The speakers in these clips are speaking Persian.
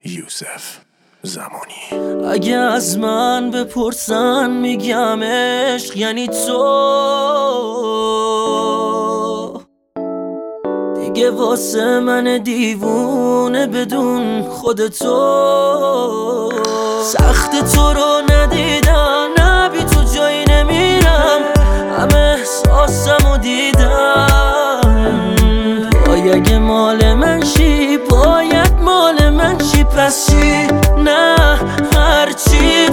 یوسف زمانی. اگه از من بپرسن میگم عشق یعنی تو، دیگه واسه من دیوونه بدون خودتو. سخت تو رو ندیدم، نه بی تو جایی نمیرم، همه احساسمو دیدم. اگه مال من شی باید مال من شی، پس چی؟ نه هرچی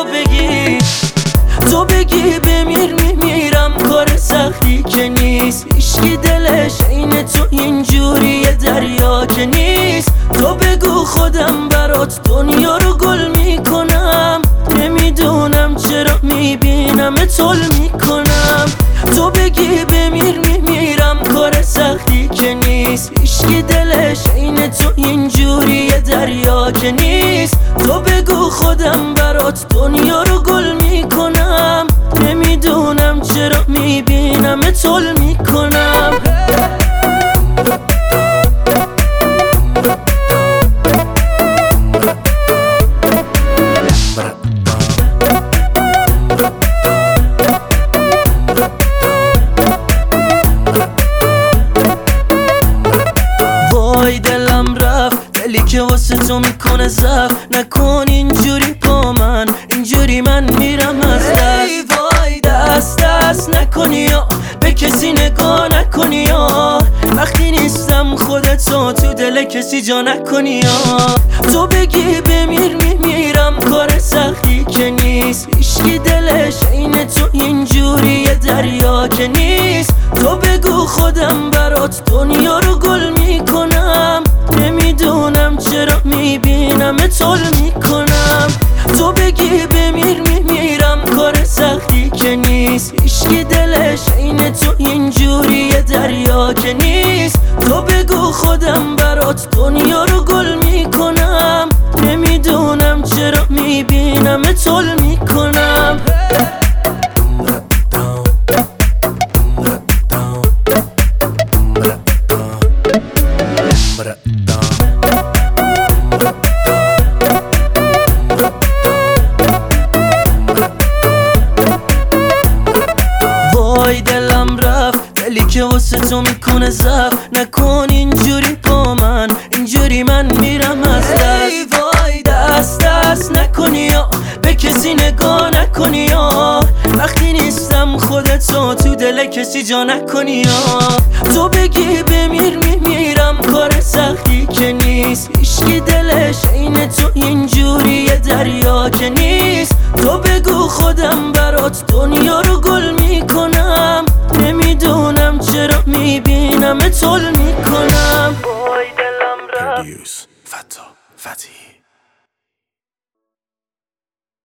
تو بگی بمیر میمیرم، کار سختی که نیست، هیچکی دلش عین تو اینجوری دریا که نیست. تو بگو خودم برات دنیا رو گل میکنم، نمیدونم چرا میبینم طول میکنم. تو بگی بمیر میمیرم، کار سختی که نیست، هیچکی دلش عین تو اینجوری دریا که نیست. تو بگو خودم برات دنیا رو گل میکنم، نمیدونم چرا میبینم طول میکنم. وای دلم رفت، دلی که واسه تو میکنه ضعف، نکن اینجوری با من، اینجوری من میرم از دست. ای وای دست نکنی یا به کسی نگاه نکنی یا وقتی نیستم خودتو تو دل کسی جا نکنی یا. تو بگی بمیر میمیرم، کار سختی که نیست، هیچکی دلش عین تو اینجوری دریا که نیست. تو بگو خودم برات دنیا رو گل میکنم، نمیدونم چرا میبینم طول میکنم. تو بگی بمیر میمیرم، کار سختی که نیست، هیچکی دلش عین تو اینجوری دریا که نیست. تو بگو خودم برات دنیا رو گل میکنم، نمیدونم چرا میبینم طول میکنم. وای دلم رفت، دلی که واسه تو میکنه ضعف، نکن اینجوری با من، اینجوری من میرم از دست. ای وای دست نکنی یا به کسی نگاه نکنی یا وقتی نیستم خودتو تو دل کسی جا نکنی یا. تو بگی بمیر میمیرم، کار سختی که نیست، هیچکی دلش عین تو اینجوری دریا که نیست. تو بگو خودم برات دنیا رو گل میکنم، نمیدونم چرا میبینم طول میکنم. وای دلم رفت. فتا فتی